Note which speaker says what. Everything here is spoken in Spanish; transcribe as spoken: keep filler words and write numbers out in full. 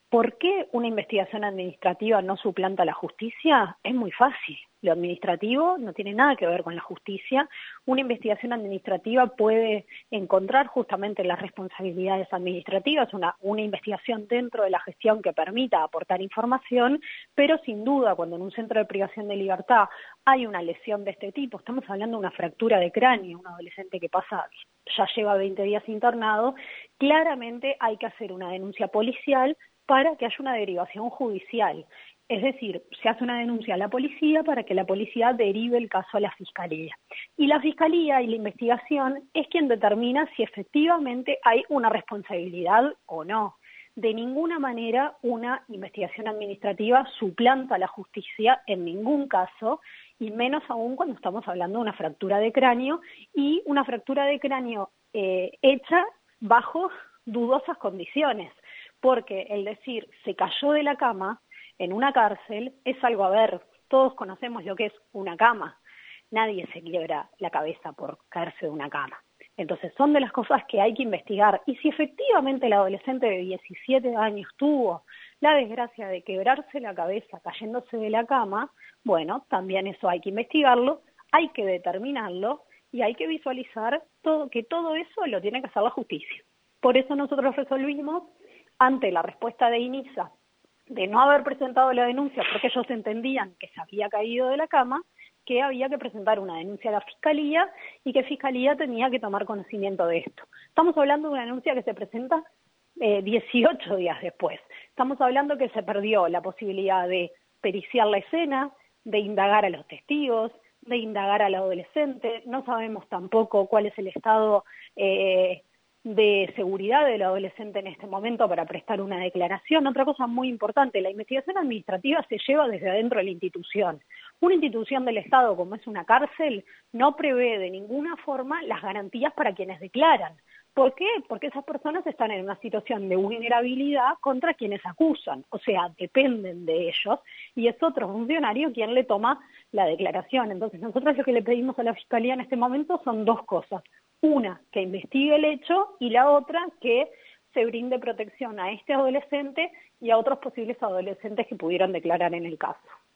Speaker 1: ¿Por qué una investigación administrativa no suplanta la justicia? Es muy fácil. Lo administrativo no tiene nada que ver con la justicia. Una investigación administrativa puede encontrar justamente las responsabilidades administrativas, una, una investigación dentro de la gestión que permita aportar información, pero sin duda cuando en un centro de privación de libertad hay una lesión de este tipo, estamos hablando de una fractura de cráneo, un adolescente que pasa, ya lleva veinte días internado, claramente hay que hacer una denuncia policial para que haya una derivación judicial. Es decir, se hace una denuncia a la policía para que la policía derive el caso a la fiscalía. Y la fiscalía y la investigación es quien determina si efectivamente hay una responsabilidad o no. De ninguna manera una investigación administrativa suplanta a la justicia en ningún caso, y menos aún cuando estamos hablando de una fractura de cráneo, y una fractura de cráneo eh, hecha bajo dudosas condiciones. Porque el decir se cayó de la cama en una cárcel es algo, a ver, todos conocemos lo que es una cama, nadie se quiebra la cabeza por caerse de una cama. Entonces son de las cosas que hay que investigar, y si efectivamente el adolescente de diecisiete años tuvo la desgracia de quebrarse la cabeza cayéndose de la cama, bueno, también eso hay que investigarlo, hay que determinarlo y hay que visualizar todo, que todo eso lo tiene que hacer la justicia. Por eso nosotros resolvimos, ante la respuesta de INISA de no haber presentado la denuncia porque ellos entendían que se había caído de la cama, que había que presentar una denuncia a la Fiscalía y que Fiscalía tenía que tomar conocimiento de esto. Estamos hablando de una denuncia que se presenta eh, dieciocho días después. Estamos hablando que se perdió la posibilidad de periciar la escena, de indagar a los testigos, de indagar al adolescente. No sabemos tampoco cuál es el estado eh, de seguridad del adolescente en este momento para prestar una declaración. Otra cosa muy importante, la investigación administrativa se lleva desde adentro de la institución. Una institución del Estado como es una cárcel no prevé de ninguna forma las garantías para quienes declaran. ¿Por qué? Porque esas personas están en una situación de vulnerabilidad contra quienes acusan, o sea, dependen de ellos, y es otro funcionario quien le toma la declaración. Entonces nosotros lo que le pedimos a la Fiscalía en este momento son dos cosas. Una, que investigue el hecho, y la otra, que se brinde protección a este adolescente y a otros posibles adolescentes que pudieran declarar en el caso.